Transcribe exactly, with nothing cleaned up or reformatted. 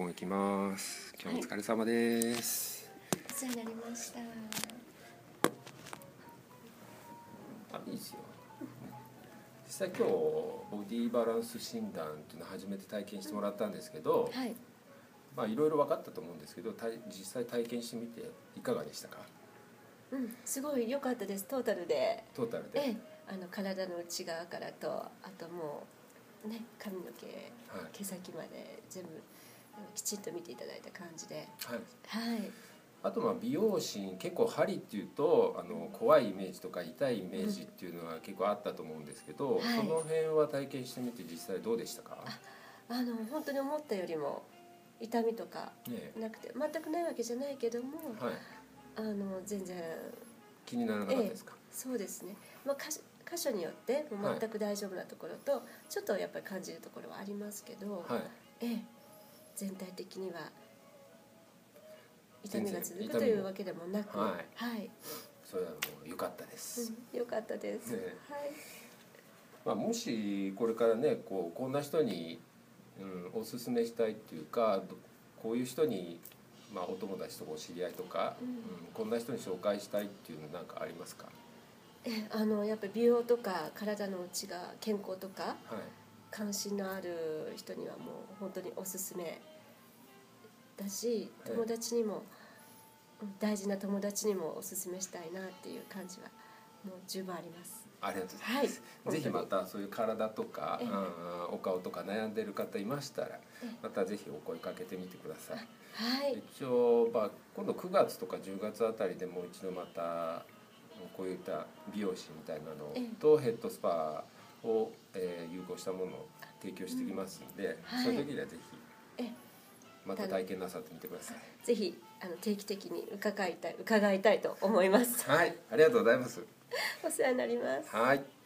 コン行きます。今日お疲れ様です。 お世話になりました。 あ、いいですよ。実際今日ボディバランス診断っていうのを初めて体験してもらったんですけど、 はい。 まあいろいろ分かったと思うんですけど、実際体験してみていかがでしたか？ うん、すごい良かったです。トータルで。 トータルで。 ええ、あの体の内側からと、あともうね、髪の毛、はい、毛先まで全部きちんと見ていただいた感じで。 はい。 はい。 あとまあ美容師、結構針っていうとあの怖いイメージとか痛いイメージっていうのは結構あったと思うんですけど、うん、その辺は体験してみて実際どうでしたか？ あ、あの本当に思ったよりも痛みとかなくて、ね、全くないわけじゃないけども、はい、あの全然気にならなかったですか？ ええ、そうですね、まあ、箇所によってもう全く大丈夫なところと、はい、ちょっとやっぱり感じるところはありますけど、はい、ええ、全体的には痛みが続くというわけでもなく、はい、はい、 それはもう良かったです。 うん、良かったです。ね、はい。 まあ、もしこれからね、こうこんな人に、うん、おすすめしたいっていうか、こういう人に、まあ、お友達とかお知り合いとか、うんうん、こんな人に紹介したいっていうのなんかありますか？ えあのやっぱり美容とか体の内が健康とか、はい、関心のある人にはもう本当におすすめだし、友達にも、はい、大事な友達にもおすすめしたいなっていう感じはもう十分あります。 ありがとうございます、はい、ぜひまたそういう体とか、お顔とか悩んでる方いましたらまたぜひお声かけてみてください。はい、一応、まあ、今度くがつとかじゅうがつあたりでもう一度またこういった美容師みたいなのとヘッドスパを、えー、融合したものを提供してきますんで、うん、はい、その時にはぜひまた体験なさってみてください。 ぜひあの定期的に伺いたい伺いたいと思います。 はい、ありがとうございます。 お世話になります。 はい。